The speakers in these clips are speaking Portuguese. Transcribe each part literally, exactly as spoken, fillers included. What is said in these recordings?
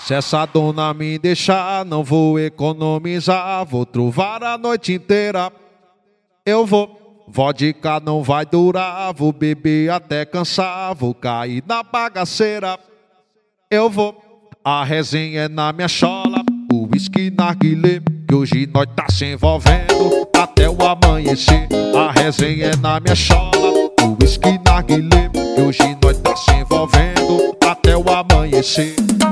Se essa dona me deixar, não vou economizar. Vou trovar a noite inteira. Eu vou. Vodka não vai durar. Vou beber até cansar. Vou cair na bagaceira. Eu vou. A resenha é na minha chola. O uísque narguilé, que hoje nós tá se envolvendo até o amanhecer. A resenha é na minha chola. O uísque narguilé, que hoje nós tá se envolvendo até o amanhecer.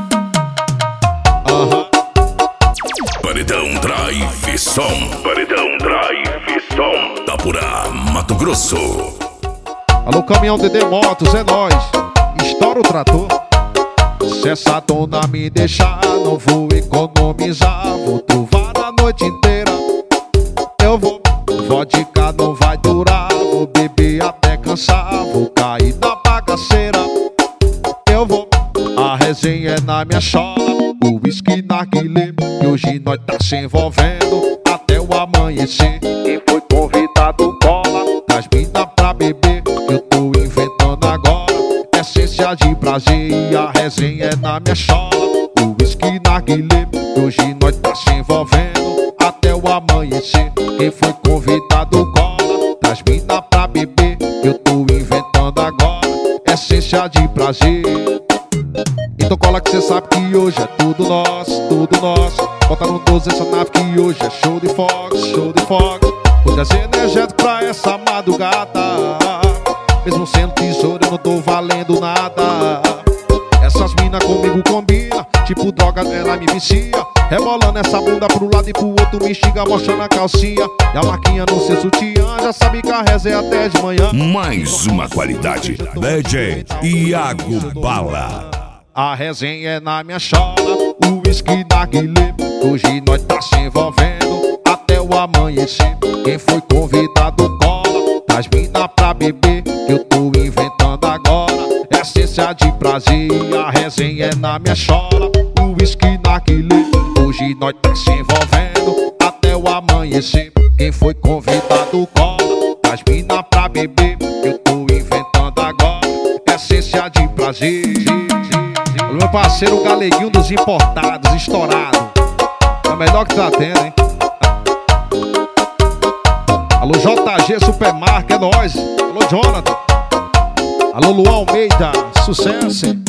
Aham. Paredão Drive Som. Paredão Drive Som. Tapurá, Mato Grosso. Alô, caminhão D D Motos, é nóis. Estoura o trator. Se essa dona me deixar, não vou economizar. Vou trovar a noite inteira. Eu vou. Vodka não vai durar. Vou beber até cansar. Vou cair na bagaceira. Eu vou. A resenha é na minha chola. O uísque narguilé, que hoje nós tá se envolvendo até o amanhecer. Quem foi convidado cola, das mina pra beber, eu tô inventando agora essência de prazer. E a resenha é na minha chola. O uísque narguilé, que hoje nós tá se envolvendo até o amanhecer. Quem foi convidado cola, das mina pra beber, eu tô inventando agora essência de prazer. Então cola que cê sabe que hoje é tudo nosso, tudo nosso. Bota no doze essa nave que hoje é show de fox, show de fox. Vou trazer energético pra essa madrugada. Mesmo sendo tesouro eu não tô valendo nada. Essas mina comigo combina, tipo droga ela me vicia. Rebolando essa bunda pro lado e pro outro me xinga, mostrando a calcinha. E a marquinha no seu sutiã, já sabe que a reza é até de manhã. Mais uma qualidade, D J Iago Bala. A resenha é na minha chola. O uísque narguilé, hoje nós tá se envolvendo até o amanhecer. Quem foi convidado cola, das mina pra beber, que eu tô inventando agora essência de prazer. A resenha é na minha chola. O uísque narguilé, hoje nós tá se envolvendo até o amanhecer. Quem foi convidado cola, das mina pra beber, que eu tô inventando agora essência de prazer. O meu parceiro Galeguinho dos importados, estourado. É o melhor que tá tendo, hein? Alô, J G Supermarket, é nóis. Alô, Jonathan. Alô, Luan Almeida, sucesso, hein?